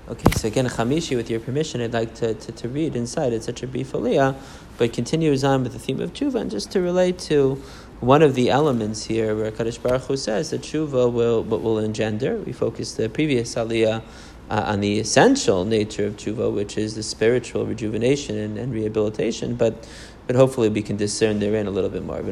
Okay, so again, Chamishi, with your permission, I'd like to read inside. It's such a brief aliyah, but continues on with the theme of tshuva, and just to relate to one of the elements here where Kadosh Baruch Hu says that tshuva will engender. We focused the previous aliyah on the essential nature of tshuva, which is the spiritual rejuvenation and rehabilitation, but hopefully we can discern therein a little bit more.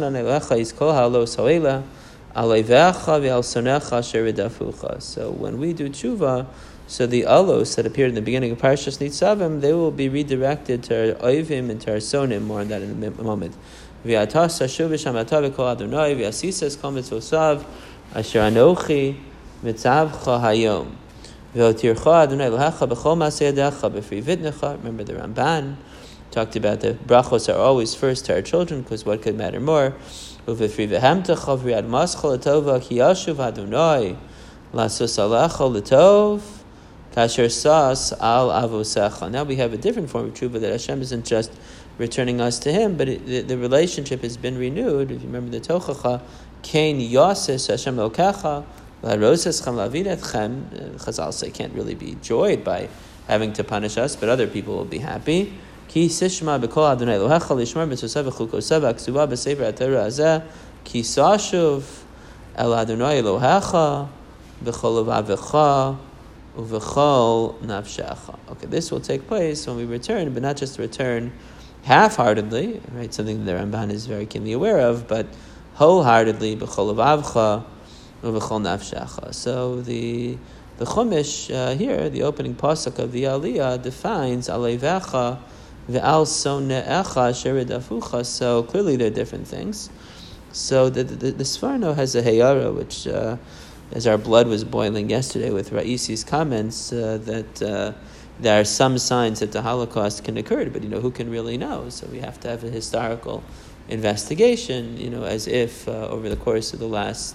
So when we do tshuva, so the alos that appeared in the beginning of Parashas Nitzavim, they will be redirected to our oivim and to our sonim. More on that in a moment. V'atas hashuv v'shamata v'kol Adonai v'asisas kol mitzvosav asher anochi mitzavcha hayom v'otircha Adonai l'hacha b'chol maseh yadecha b'fri vidnecha. Remember the Ramban talked about the brachos are always first to our children, because what could matter more? Uv'fri v'hamtecha v'riad maschal l'tova ki yashuv Adonai lasos alecha l'tov kasher sas al avosecha. Now we have a different form of tshuva, that Hashem isn't just returning us to Him, but the relationship has been renewed. If you remember the Tochacha, Kain Yoses Hashem Elkecha LaRoseschem Lavidetchem. Chazal say can't really be joyed by having to punish us, but other people will be happy. Ki sishma b'kol Adonai Elohecha lishmar b'tzosav v'chukosav v'aksuva b'sefer HaTorah hazeh ki sashuv el Adonai Elohecha b'chol levavecha uv'chol nafshecha. Okay, this will take place when we return, but not just return half-heartedly, right? Something that the Ramban is very keenly aware of, but wholeheartedly, b'chol levavcha uv'chol nafshecha. So the Chumash here, the opening pasuk of the Aliyah, defines aleivecha ve'al sone'echa sheridafucha. So clearly they're different things. So the Sforno has a heyara, which, as our blood was boiling yesterday with Raisi's comments, that there are some signs that the Holocaust can occur, but who can really know? So we have to have a historical investigation, as if over the course of the last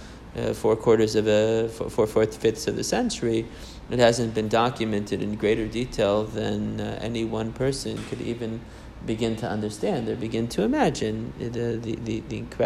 4/4 of 4/5 of the century, it hasn't been documented in greater detail than any one person could even begin to understand or begin to imagine the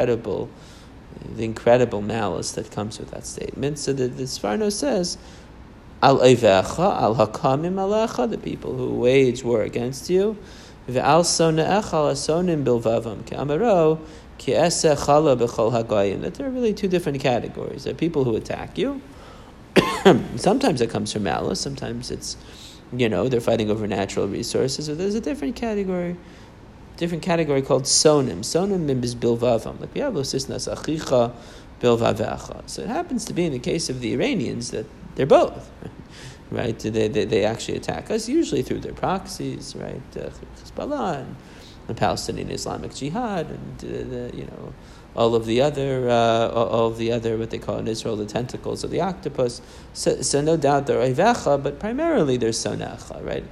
incredible malice that comes with that statement. So the Sforno says, Al Eivecha, Al Hakamim Alecha, the people who wage war against you, Ve'al Sone'echa, Al Sonim Bilvavam, Ke'amaro, Ke'eseh Chala B'chol Hagayim. That there are really two different categories. There are people who attack you. Sometimes it comes from malice. Sometimes it's, they're fighting over natural resources. Or there's a different category called Sonim. Sonim is Bilvavam. Like we have Losisnas Achicha Bilvavecha. So it happens to be in the case of the Iranians that they're both, right? They actually attack us, usually through their proxies, right? Through Hezbollah and the Palestinian Islamic Jihad, and all of the other what they call in Israel the tentacles of the octopus. So no doubt they're Eivecha, but primarily they're Sonecha, right?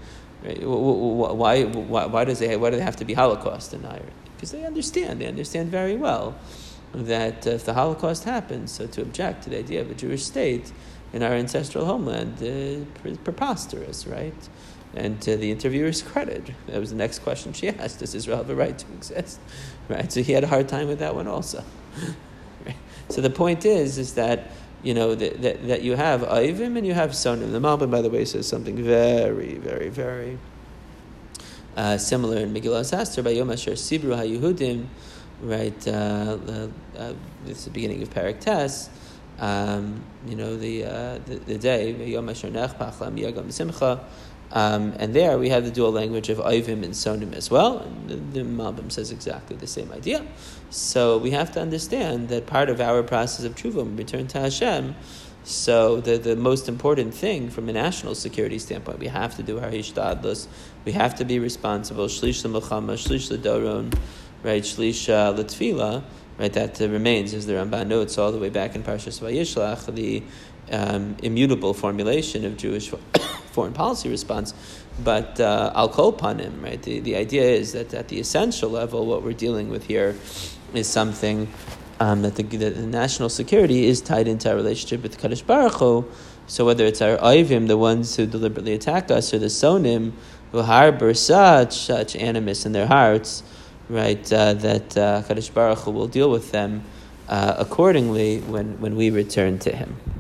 Why do they have to be Holocaust deniers? Because they understand very well that if the Holocaust happens, so to object to the idea of a Jewish state in our ancestral homeland is preposterous, right? And to the interviewer's credit, that was the next question she asked: does Israel have a right to exist? Right? So he had a hard time with that one also. Right? So the point is that that you have Oivim and you have Sonim. The Malbim, by the way, says something very, very, very similar in Megillah Esther by Yom Asher Sibru HaYehudim. Right? This is the beginning of Perek Tes. The day Yom Asher Nechpach Lam Yagam Simcha, and there we have the dual language of Oivim and Sonim as well. And the Malbim says exactly the same idea. So we have to understand that part of our process of tshuva, when we return to Hashem, so the most important thing from a national security standpoint, we have to do our hishtadlus. We have to be responsible. Shlish l'milchama, shlish l'doron, right? Shlish l'tfila. Right, that remains, as the Ramban notes all the way back in Parshas Vayishlach, the immutable formulation of Jewish foreign policy response. But al kol panim, right? The idea is that at the essential level, what we're dealing with here is something that the national security is tied into our relationship with Kadosh Baruch Hu. So whether it's our Oivim, the ones who deliberately attack us, or the Sonim, who harbor such animus in their hearts, right, that Kadosh Baruch Hu will deal with them accordingly when we return to Him.